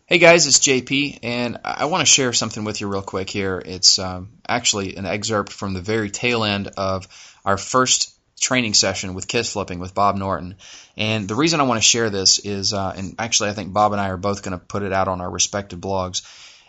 Hey guys, it's JP, and I want to share something with you real quick here. It's actually an excerpt from the very tail end of our first training session with Kiss Flipping with Bob Norton. And the reason I want to share this is, and actually I think Bob and I are both going to put it out on our respective blogs,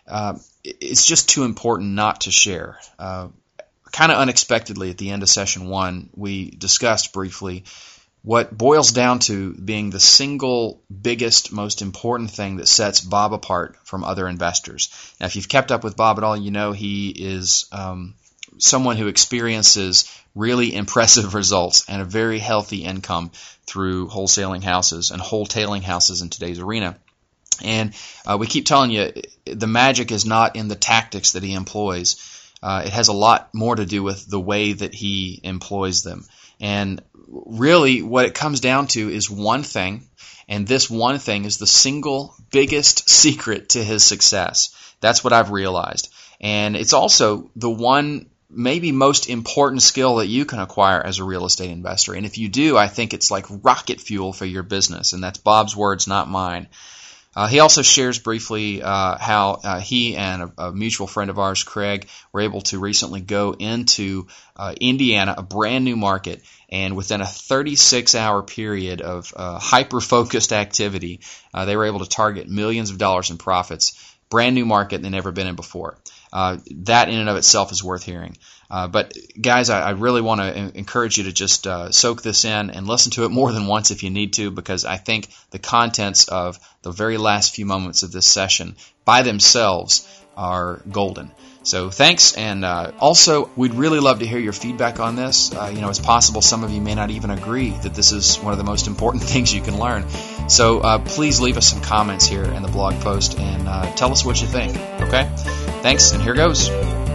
it's just too important not to share. Kind of unexpectedly at the end of session one, we discussed briefly what boils down to being the single biggest, most important thing that sets Bob apart from other investors. Now, if you've kept up with Bob at all, you know he is someone who experiences really impressive results and a very healthy income through wholesaling houses and wholetailing houses in today's arena. And we keep telling you the magic is not in the tactics that he employs. It has a lot more to do with the way that he employs them. And really what it comes down to is one thing, and this one thing is the single biggest secret to his success. That's what I've realized. And it's also the one maybe most important skill that you can acquire as a real estate investor. And if you do, I think it's like rocket fuel for your business. And that's Bob's words, not mine. He also shares briefly how he and a mutual friend of ours, Craig, were able to recently go into Indiana, a brand new market, and within a 36-hour period of hyper-focused activity, they were able to target millions of dollars in profits. Brand new market they've never been in before. That in and of itself is worth hearing. But guys, I really want to encourage you to just soak this in and listen to it more than once if you need to, because I think the contents of the very last few moments of this session by themselves are golden. So thanks, and also we'd really love to hear your feedback on this. It's possible some of you may not even agree that this is one of the most important things you can learn. So please leave us some comments here in the blog post and tell us what you think. Okay? Thanks, and here goes.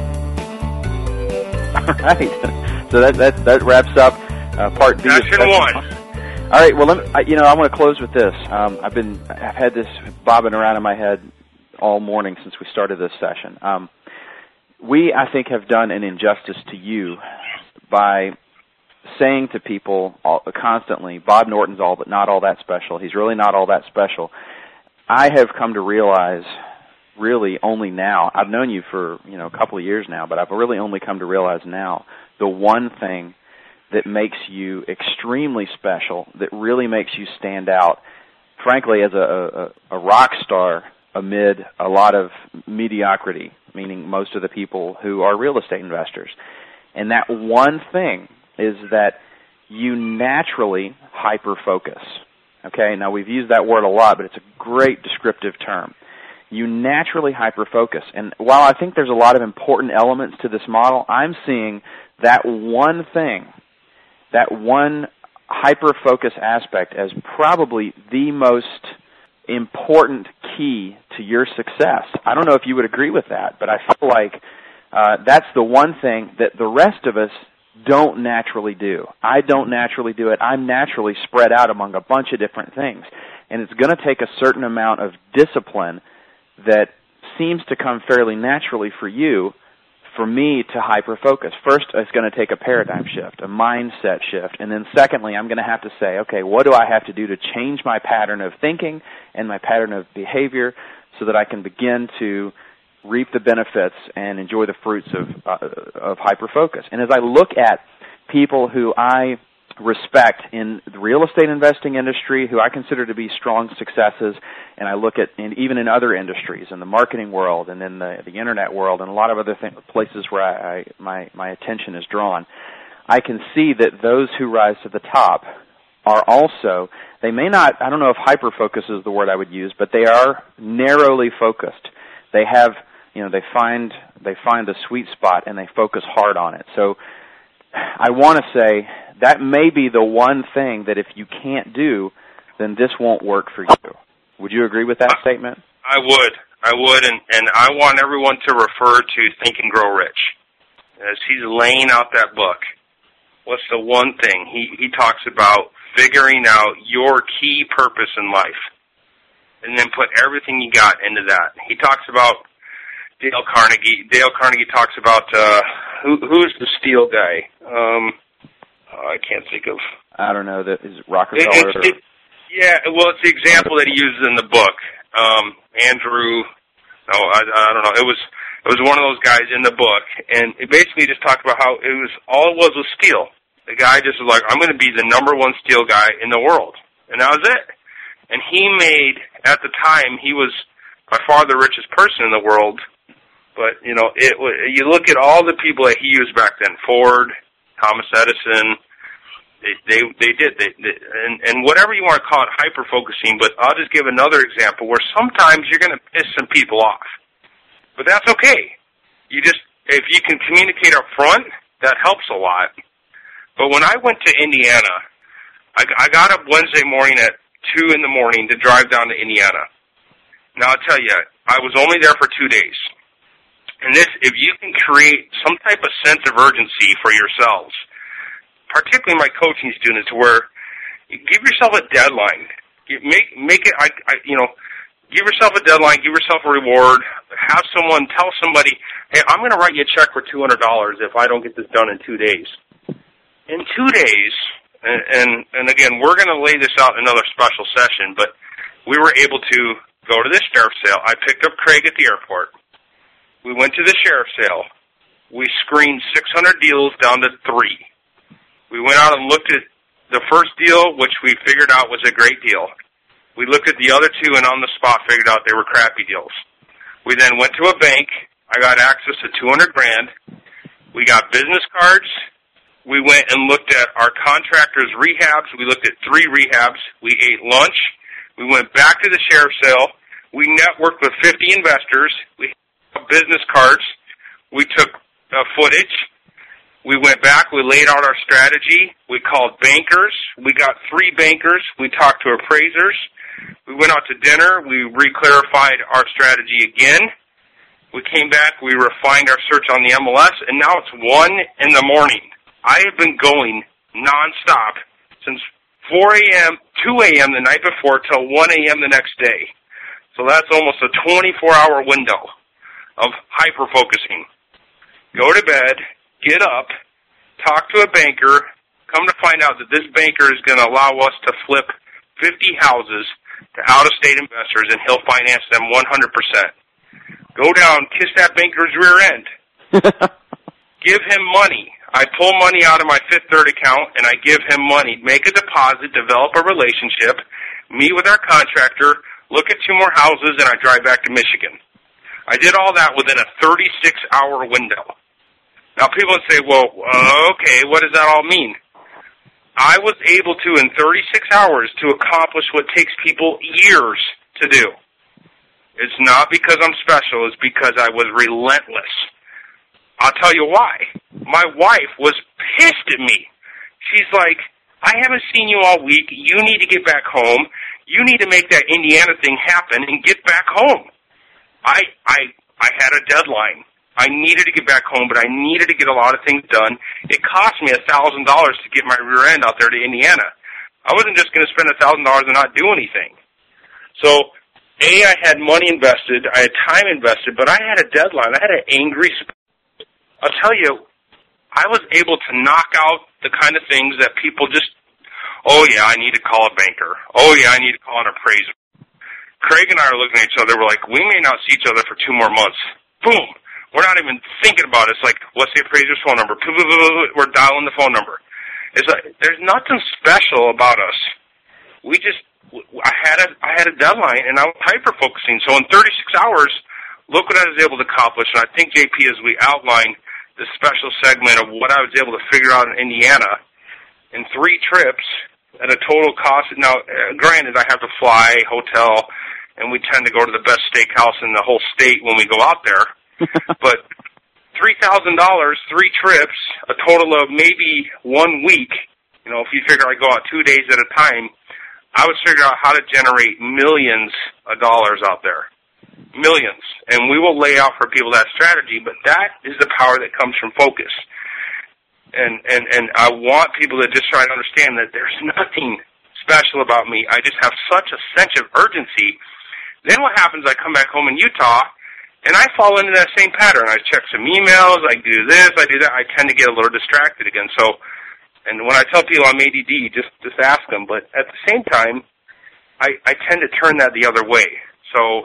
All right. So that wraps up part B. Session one. All right. Well, I want to close with this. I've had this bobbing around in my head all morning since we started this session. We, I think, have done an injustice to you by saying to people constantly, Bob Norton's all but not all that special. He's really not all that special. I have come to realize really only now, I've known you for a couple of years now, but I've really only come to realize now the one thing that makes you extremely special, that really makes you stand out, frankly, as a rock star amid a lot of mediocrity, meaning most of the people who are real estate investors. And that one thing is that you naturally hyper-focus. Okay, now we've used that word a lot, but it's a great descriptive term. You naturally hyper-focus. And while I think there's a lot of important elements to this model, I'm seeing that one thing, that one hyper-focus aspect as probably the most important key to your success. I don't know if you would agree with that, but I feel like that's the one thing that the rest of us don't naturally do. I don't naturally do it. I'm naturally spread out among a bunch of different things. And it's going to take a certain amount of discipline that seems to come fairly naturally for you, for me to hyper-focus. First, it's going to take a paradigm shift, a mindset shift. And then secondly, I'm going to have to say, okay, what do I have to do to change my pattern of thinking and my pattern of behavior so that I can begin to reap the benefits and enjoy the fruits of hyper-focus? And as I look at people who I respect in the real estate investing industry, who I consider to be strong successes, and I look at, and even in other industries, in the marketing world and in the internet world and a lot of other places where my attention is drawn, I can see that those who rise to the top are also, they may not, I don't know if hyper-focus is the word I would use, but they are narrowly focused. They have, they find the sweet spot and they focus hard on it. So I want to say that may be the one thing that if you can't do, then this won't work for you. Would you agree with that statement? I would, and I want everyone to refer to Think and Grow Rich. As he's laying out that book, what's the one thing? He talks about figuring out your key purpose in life, and then put everything you got into that. He talks about Dale Carnegie. Dale Carnegie talks about, who's the steel guy? I can't think of. I don't know. Is it Rockefeller? Yeah, well, it's the example that he uses in the book. Andrew. No, I don't know. It was one of those guys in the book, and it basically just talked about how all it was steel. The guy just was like, I'm going to be the number one steel guy in the world, and that was it. And he made, at the time, he was by far the richest person in the world. But you look at all the people that he used back then: Ford, Thomas Edison. They did, and whatever you want to call it, hyper focusing. But I'll just give another example where sometimes you're going to piss some people off. But that's okay. If you can communicate up front, that helps a lot. But when I went to Indiana, I got up Wednesday morning at 2 a.m. to drive down to Indiana. Now, I'll tell you, I was only there for 2 days. And if you can create some type of sense of urgency for yourselves, particularly my coaching students, where you give yourself a deadline. Make it, give yourself a deadline, give yourself a reward, tell somebody, hey, I'm going to write you a check for $200 if I don't get this done in 2 days. In 2 days, and again, we're going to lay this out in another special session, but we were able to go to this sheriff's sale. I picked up Craig at the airport. We went to the sheriff's sale. We screened 600 deals down to 3. We went out and looked at the first deal, which we figured out was a great deal. We looked at the other 2 and on the spot figured out they were crappy deals. We then went to a bank. I got access to $200,000. We got business cards. We went and looked at our contractors' rehabs. We looked at 3 rehabs. We ate lunch. We went back to the sheriff's sale. We networked with 50 investors. We had business cards. We took footage. We went back. We laid out our strategy. We called bankers. We got 3 bankers. We talked to appraisers. We went out to dinner. We re-clarified our strategy again. We came back. We refined our search on the MLS, and now it's 1 a.m. I have been going nonstop since 4 a.m., 2 a.m. the night before till 1 a.m. the next day. So that's almost a 24-hour window of hyper-focusing. Go to bed, get up, talk to a banker, come to find out that this banker is going to allow us to flip 50 houses to out-of-state investors, and he'll finance them 100%. Go down, kiss that banker's rear end. Give him money. I pull money out of my Fifth Third account, and I give him money. Make a deposit, develop a relationship, meet with our contractor, look at 2 more houses, and I drive back to Michigan. I did all that within a 36-hour window. Now, people would say, well, okay, what does that all mean? I was able to, in 36 hours, to accomplish what takes people years to do. It's not because I'm special. It's because I was relentless. I'll tell you why. My wife was pissed at me. She's like, I haven't seen you all week. You need to get back home. You need to make that Indiana thing happen and get back home. I had a deadline. I needed to get back home, but I needed to get a lot of things done. It cost me $1,000 to get my rear end out there to Indiana. I wasn't just going to spend $1,000 and not do anything. So, I had money invested, I had time invested, but I had a deadline. I had an angry spirit. I'll tell you, I was able to knock out the kind of things that people just, oh yeah, I need to call a banker. Oh yeah, I need to call an appraiser. Craig and I are looking at each other. We're like, we may not see each other for 2 more months. Boom. We're not even thinking about it. It's like, what's the appraiser's phone number? We're dialing the phone number. It's like, there's nothing special about us. I had a deadline, and I was hyper-focusing. So in 36 hours, look what I was able to accomplish. And I think, JP, as we outlined the special segment of what I was able to figure out in Indiana in 3 trips at a total cost. Now, granted, I have to fly, hotel, and we tend to go to the best steakhouse in the whole state when we go out there. But $3,000, 3 trips, a total of maybe 1 week. You know, if you figure I go out 2 days at a time, I would figure out how to generate millions of dollars out there. Millions. And we will lay out for people that strategy, but that is the power that comes from focus. And I want people to just try to understand that there's nothing special about me. I just have such a sense of urgency. Then what happens, I come back home in Utah, and I fall into that same pattern. I check some emails, I do this, I do that. I tend to get a little distracted again. So, and when I tell people I'm ADD, just ask them. But at the same time, I tend to turn that the other way. So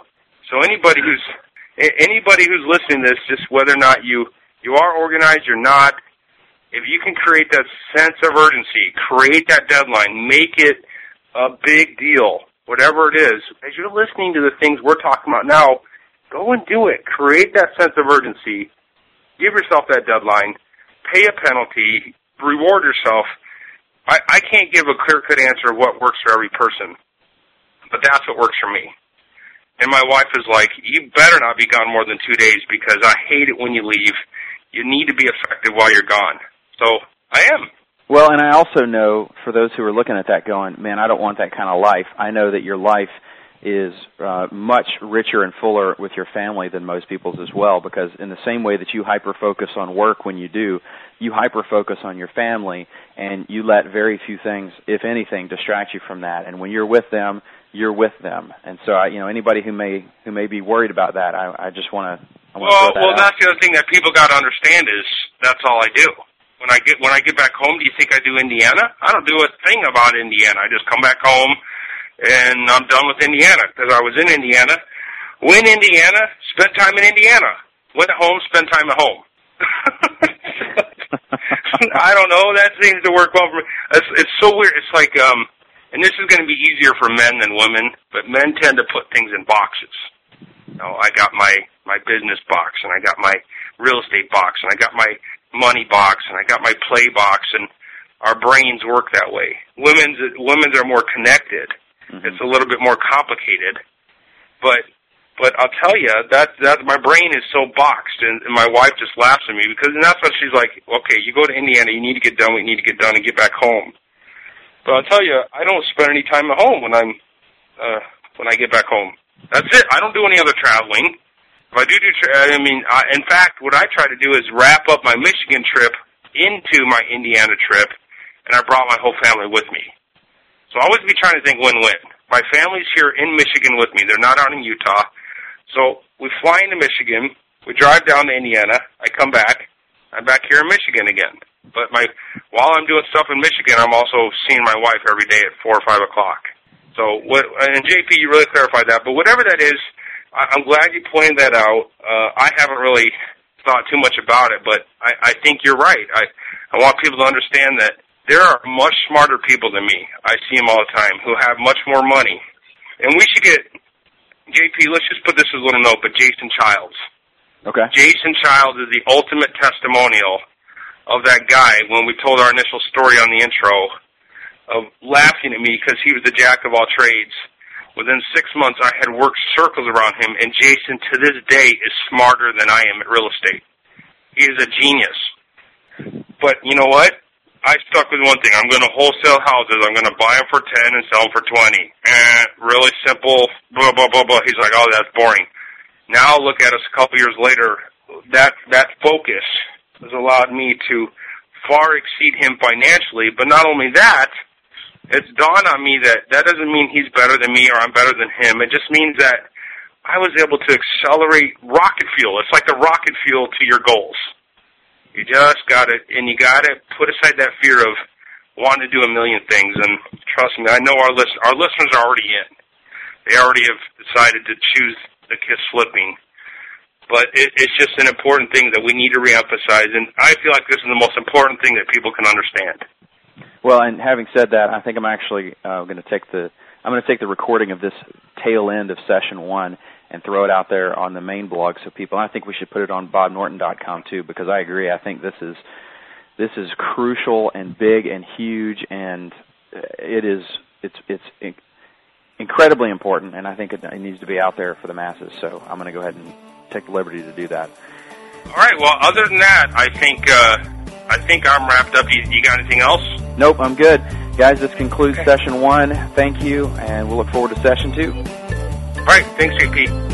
So anybody who's listening to this, just whether or not you are organized or not, if you can create that sense of urgency, create that deadline, make it a big deal, whatever it is, as you're listening to the things we're talking about now, go and do it. Create that sense of urgency. Give yourself that deadline. Pay a penalty. Reward yourself. I can't give a clear-cut answer of what works for every person, but that's what works for me. And my wife is like, you better not be gone more than 2 days because I hate it when you leave. You need to be effective while you're gone. So I am. Well, and I also know, for those who are looking at that going, man, I don't want that kind of life, I know that your life is much richer and fuller with your family than most people's as well, because in the same way that you hyper-focus on work when you do, you hyper-focus on your family, and you let very few things, if anything, distract you from that. And when you're with them, you're with them. And so, anybody who may be worried about that, I just want to Well, that's the other thing that people got to understand is that's all I do. When I get back home, do you think I do Indiana? I don't do a thing about Indiana. I just come back home, and I'm done with Indiana because I was in Indiana. Win Indiana, spent time in Indiana. Went home, spent time at home. I don't know. That seems to work well for me. It's so weird. It's like, and this is going to be easier for men than women, but men tend to put things in boxes. I got my business box, and I got my real estate box, and I got my money box, and I got my play box, and our brains work that way. Women's are more connected. Mm-hmm. It's a little bit more complicated, but I'll tell you that my brain is so boxed, and my wife just laughs at me because that's what she's like. Okay, you go to Indiana, you need to get done. We need to get done and get back home. But I'll tell you, I don't spend any time at home when I get back home. That's it. I don't do any other traveling. If I do, in fact, what I try to do is wrap up my Michigan trip into my Indiana trip, and I brought my whole family with me. So I always be trying to think win-win. My family's here in Michigan with me. They're not out in Utah. So we fly into Michigan. We drive down to Indiana. I come back. I'm back here in Michigan again. But while I'm doing stuff in Michigan, I'm also seeing my wife every day at 4 or 5 o'clock. So, and JP, you really clarified that. But whatever that is, I'm glad you pointed that out. I haven't really thought too much about it, but I think you're right. I want people to understand that there are much smarter people than me. I see them all the time who have much more money. And we should get, JP, let's just put this as a little note, but Jason Childs. Okay. Jason Childs is the ultimate testimonial of that guy when we told our initial story on the intro of laughing at me because he was the jack of all trades. Within 6 months, I had worked circles around him, and Jason, to this day, is smarter than I am at real estate. He is a genius. But you know what? I stuck with one thing. I'm going to wholesale houses. I'm going to buy them for 10 and sell them for 20. Really simple, blah, blah, blah, blah. He's like, oh, that's boring. Now look at us a couple years later. That focus has allowed me to far exceed him financially. But not only that, it's dawned on me that doesn't mean he's better than me or I'm better than him. It just means that I was able to accelerate rocket fuel. It's like the rocket fuel to your goals. You just got to, and you got to put aside that fear of wanting to do a million things. And trust me, I know our listeners are already in. They already have decided to choose the KISS flipping. But it's just an important thing that we need to reemphasize. And I feel like this is the most important thing that people can understand. Well, and having said that, I think I'm actually going to take the recording of this tail end of session 1 and throw it out there on the main blog so people. I think we should put it on BobNorton.com too, because I agree. I think this is crucial and big and huge, and it's incredibly important. And I think it needs to be out there for the masses. So I'm going to go ahead and take the liberty to do that. All right. Well, other than that, I think I'm wrapped up. You got anything else? Nope, I'm good. Guys, this concludes session 1. Thank you, and we'll look forward to session 2. All right. Thanks, JP.